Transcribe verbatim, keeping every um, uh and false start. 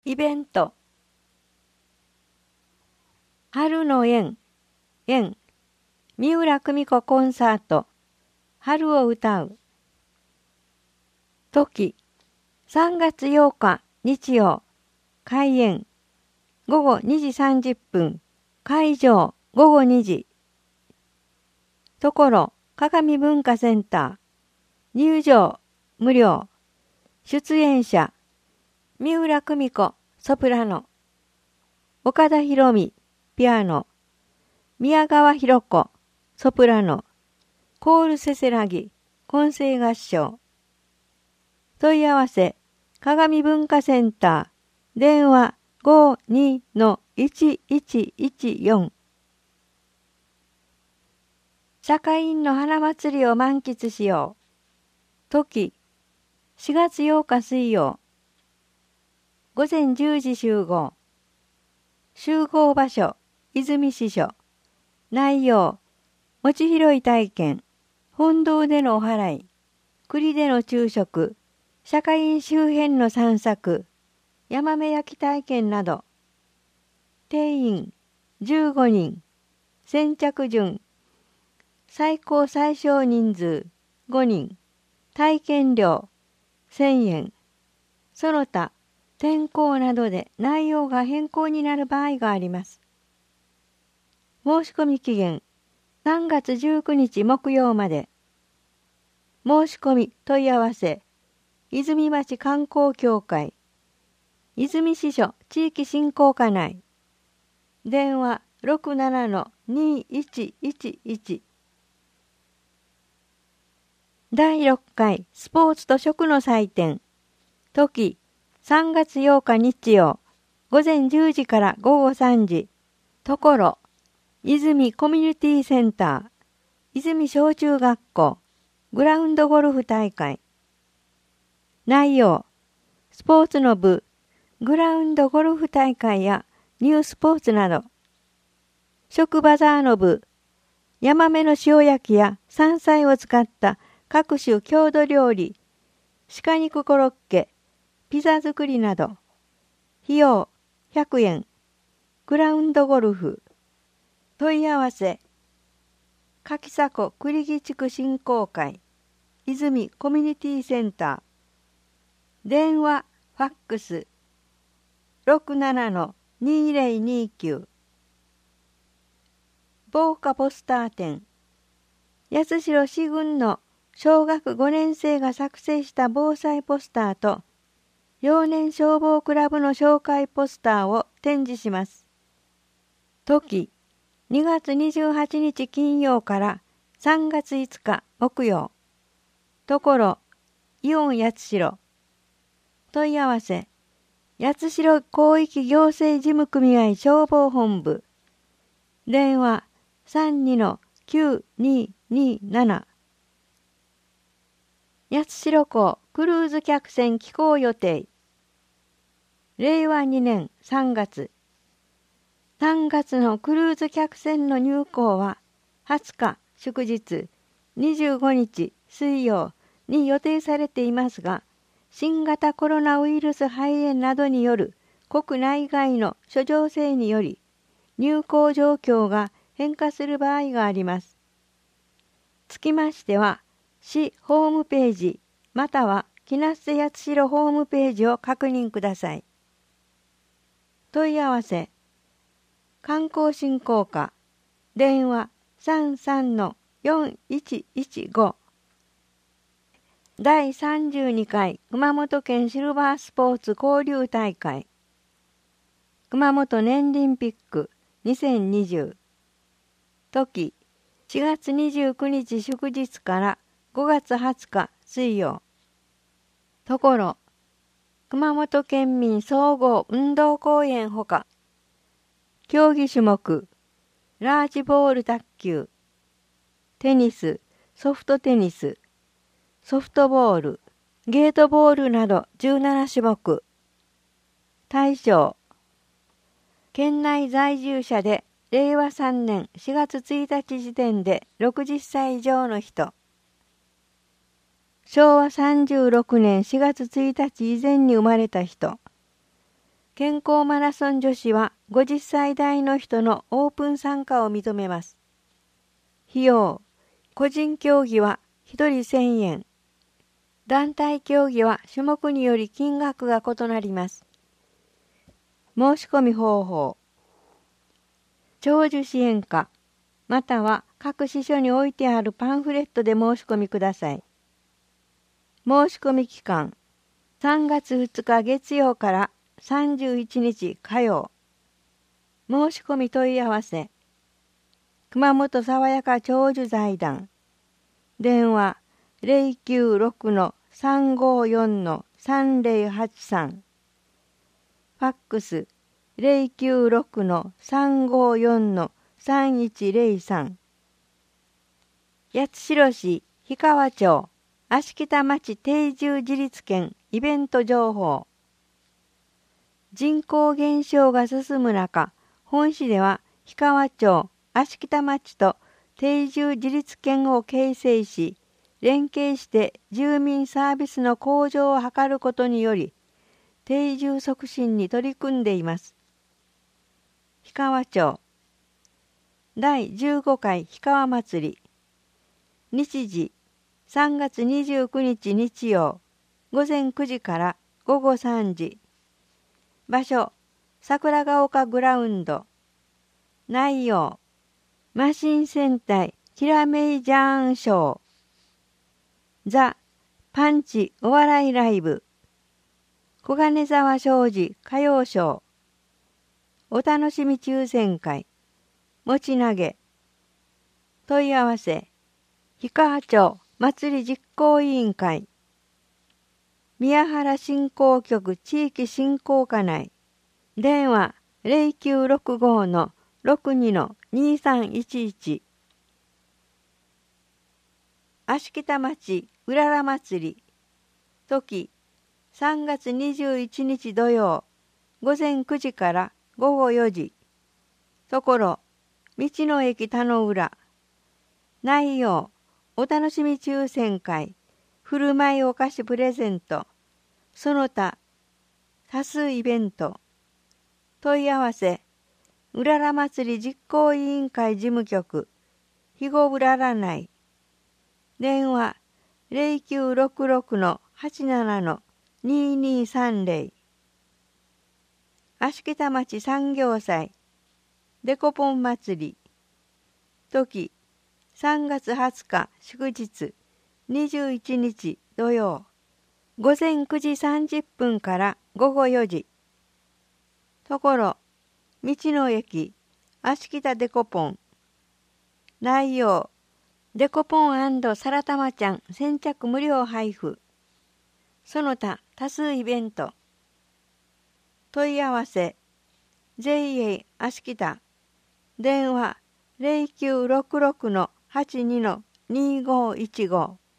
イベント。春の縁、縁、三浦久美子コンサート、春を歌う。時、さんがつようか日曜、開演、ごごにじさんじゅっぷん、会場ごごにじ。ところ、鏡文化センター、入場無料、出演者、三浦久美子ソプラノ、岡田博美ピアノ、宮川博子ソプラノ、コールせせらぎ混声合唱。問い合わせ、鏡文化センター、電話 ごにのいちいちいちよん。社会院の花祭りを満喫しよう。時、しがつようか水曜、ごぜんじゅうじ集合。集合場所、泉支所。内容、餅拾い体験、本堂でのお祓い、栗での昼食、社会院周辺の散策、ヤマメ焼き体験など。定員じゅうごにん、先着順、最高最小人数ごにん、体験料せんえん。その他、天候などで内容が変更になる場合があります。申し込み期限さんがつじゅうくにち木曜まで。申し込み問い合わせ、泉町観光協会、泉支所地域振興課内。電話 ろくななのにいちいちいち。だいろっかいスポーツと食の祭典。時、さんがつようか日曜、ごぜんじゅうじからごごさんじ。ところ、泉コミュニティセンター、泉小中学校、グラウンドゴルフ大会。内容、スポーツの部、グラウンドゴルフ大会やニュースポーツなど。食バザーの部、ヤマメの塩焼きや山菜を使った各種郷土料理、鹿肉コロッケ、ピザ作りなど。費用ひゃくえん。グラウンドゴルフ。問い合わせ、柿迫栗木地区振興会、泉コミュニティセンター。電話、ファックス、ろくななのにぜろにきゅう。防火ポスター展。八代市郡の小学ごねん生が作成した防災ポスターと、幼年消防クラブの紹介ポスターを展示します。時、にがつにじゅうはちにち金曜からさんがついつか木曜。ところ、イオン八代。問い合わせ、八代広域行政事務組合消防本部。電話 さんにのきゅうにになな。八代港クルーズ客船寄港予定。れいわにねんさんがつ。さんがつのクルーズ客船の入港ははつか祝日、にじゅうごにち水曜に予定されていますが、新型コロナウイルス肺炎などによる国内外の諸情勢により、入港状況が変化する場合があります。つきましては、市ホームページまたは木梨瀬八代ホームページを確認ください。問い合わせ、観光振興課、電話 さんさんのよんいちいちご。だいさんじゅうにかい熊本県シルバースポーツ交流大会。熊本年輪ピックにせんにじゅう。時、しがつにじゅうくにち祝日からごがつはつか水曜。ところ、熊本県民総合運動公園ほか、競技種目、ラージボール卓球、テニス、ソフトテニス、ソフトボール、ゲートボールなどじゅうななしゅもく。対象、県内在住者でれいわさんねんしがつついたち時点でろくじゅっさい以上の人。しょうわさんじゅうろくねんしがつついたち以前に生まれた人。 健康マラソン女子はごじゅっさい代の人のオープン参加を認めます。費用、個人競技はひとりせんえん。団体競技は種目により金額が異なります。申し込み方法。長寿支援課、または各支所に置いてあるパンフレットで申し込みください。申し込み期間、さんがつふつか月曜からさんじゅういちにち火曜。申し込み問い合わせ。熊本さわやか長寿財団。電話 ゼロきゅうろくのさんごよんのさんぜろはちさん。ファックス ゼロきゅうろくのさんごよんのさんいちゼロさん。八代市氷川町芦北町定住自立県イベント情報。人口減少が進む中、本市では氷川町芦北町と定住自立県を形成し、連携して住民サービスの向上を図ることにより、定住促進に取り組んでいます。氷川町だいじゅうごかい氷川祭り。日時さんがつにじゅうくにち日曜、午前くじから午後さんじ。場所、桜ヶ丘グラウンド。内容、マシン戦隊キラメイジャーンショー。ザ・パンチお笑いライブ。小金沢商事歌謡ショー。お楽しみ抽選会。持ち投げ。問い合わせ。氷川町祭り実行委員会。宮原振興局地域振興課内。電話 ゼロきゅうろくごのろくにのにさんいちいち。芦北町うらら祭り。時さんがつにじゅういちにち土曜、午前くじから午後よじ。ところ、道の駅田の浦。内容、お楽しみ抽選会、振る舞いお菓子プレゼント、その他、多数イベント。問い合わせ、うらら祭り実行委員会事務局、肥後うらら内。電話、ゼロきゅうろくろくのはちななのににさんぜろ。芦北町産業祭、デコポン祭り。時、さんがつはつか祝日、にじゅういちにち土曜、午前くじさんじゅっぷんから午後よじ。ところ、道の駅、芦北デコポン。内容、デコポン&サラタマちゃん先着無料配布。その他多数イベント。問い合わせ ジェイエー 芦北。電話 ゼロきゅうろくろくのはちにのにごいちご。